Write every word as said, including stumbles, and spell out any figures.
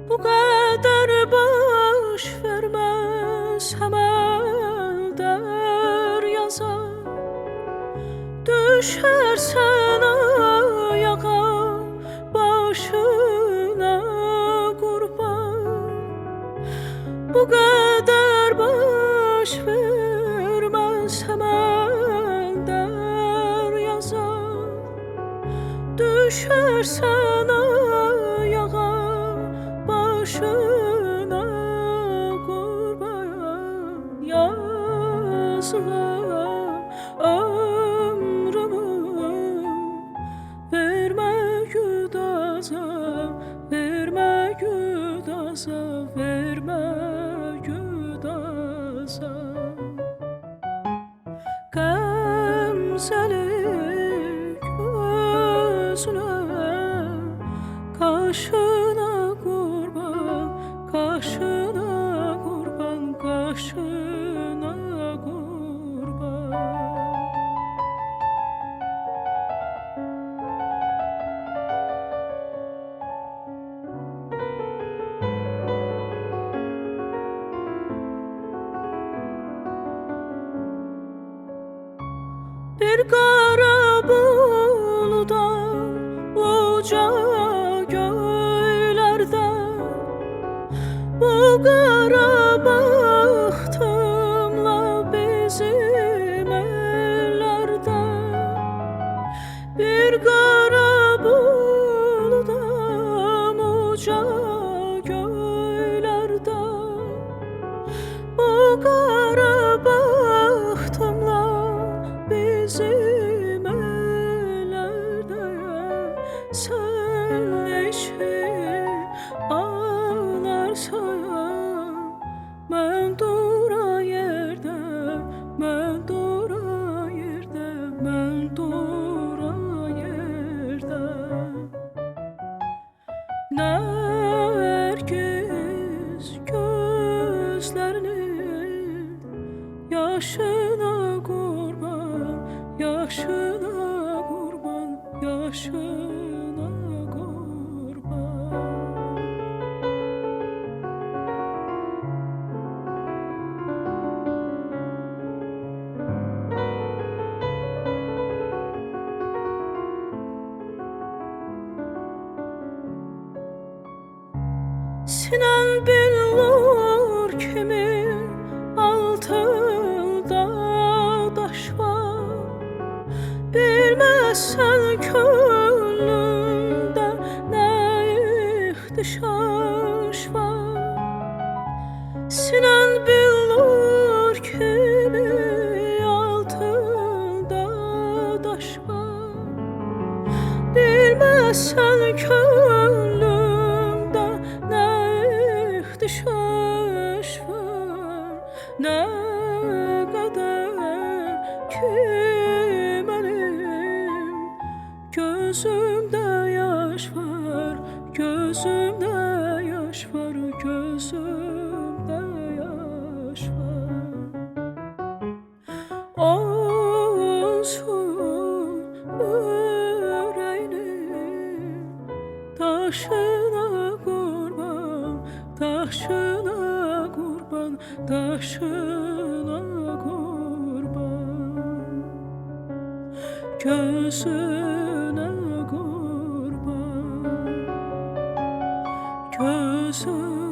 Bu kadar boş vermez hemen deryaza. Düşersen ayağa başına kurban. Bu kadar boş vermez hemen deryaza. Düşersen ayağa başına kurban. Yazığa ömrümü verme güdaza, verme güdaza, verme güdaza. Gamzeli gözüne, kaşına kurban, kaşına kurban, kaşına kurban. Bir kara buludan uca göylerde, bu kara bahtımla bizim ellerde. Bir kara buludan uca göylerde, bu kara bahtımla bizim ellerde. Sen eşi ağlarsan, ben dura yerde, ben dura yerde, ben dura yerde. Nergis gözlerinin yaşına kurban, yaşına kurban, yaşına kurban. Sinen billur kimi altında taş var. Bilmezsen könlümde ne ihtişaş var. Sinen billur kimi altında taş var. Bilmezsen könlümde ne ihtişaş var. Ne kadar ki benim gözümde yaş var, gözümde yaş var, gözümde yaş var. Olsun yüreğinin taşına kurban, taşına kurban, taşına kurban. Gözüne kurban, gözüne